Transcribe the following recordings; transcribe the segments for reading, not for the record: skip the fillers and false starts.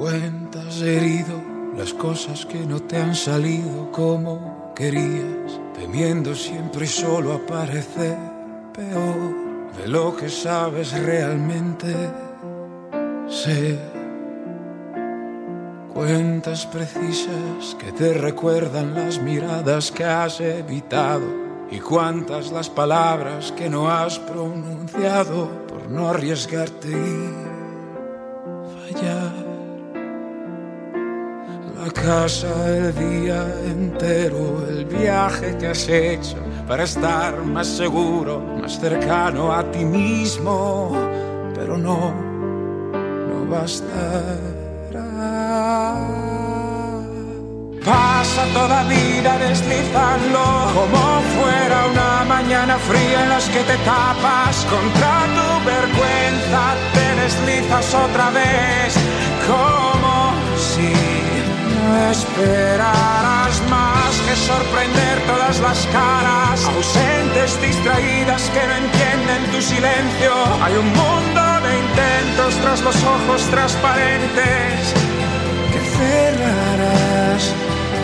Cuentas herido las cosas que no te han salido como querías, temiendo siempre y solo aparecer peor de lo que sabes realmente ser. Cuentas precisas que te recuerdan las miradas que has evitado, y cuántas las palabras que no has pronunciado por no arriesgarte y fallar. La casa el día entero, el viaje que has hecho para estar más seguro, más cercano a ti mismo, pero no bastará. Pasa toda vida deslizando como fuera una mañana fría en las que te tapas contra tu vergüenza, te deslizas otra vez como si no esperaras más que sorprender todas las caras ausentes, distraídas que no entienden tu silencio. Hay un mundo de intentos tras los ojos transparentes que cerrarás.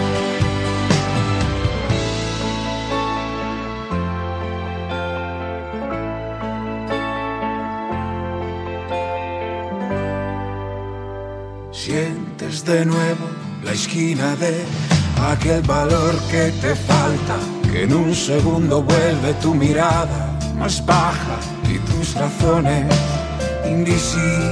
Sientes de nuevo la esquina de aquel valor que te falta, que en un segundo vuelve tu mirada más baja y tus razones invisibles.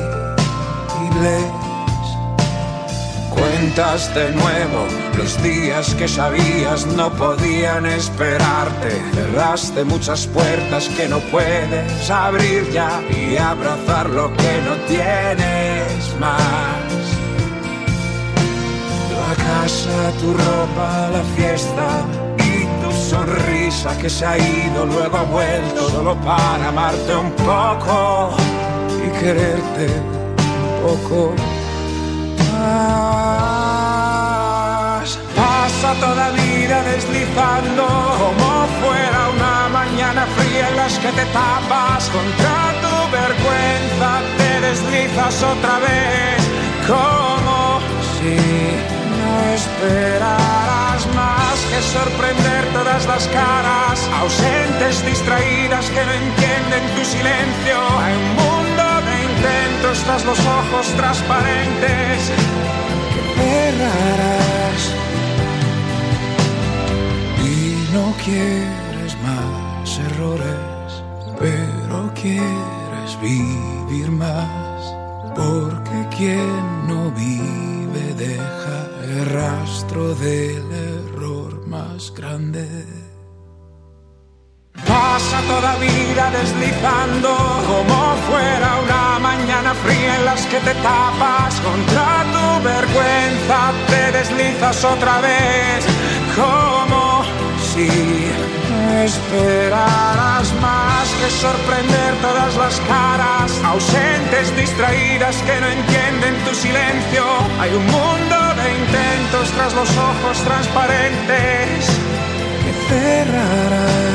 Cuentas de nuevo los días que sabías no podían esperarte, cerraste muchas puertas que no puedes abrir ya y abrazar lo que no tienes más. La casa, tu ropa, la fiesta y tu sonrisa que se ha ido, luego ha vuelto solo para amarte un poco y quererte un poco más. Pasa toda vida deslizando como fuera una mañana fría en las que te tapas contra tu vergüenza, te deslizas otra vez como si no esperaras más que sorprender todas las caras ausentes, distraídas que no entienden tu silencio. Hay un mundo de intentos tras los ojos transparentes que cerrarás. Y no quieres más errores, pero quieres vivir más, porque quien no vive deja el rastro del error más grande. Pasa toda vida deslizando como fuera una mañana fría en las que te tapas contra tu vergüenza, te deslizas otra vez como si no esperaras más que sorprender todas las caras ausentes, distraídas que no entienden tu silencio. Hay un mundo de intentos tras los ojos transparentes que cerrarás.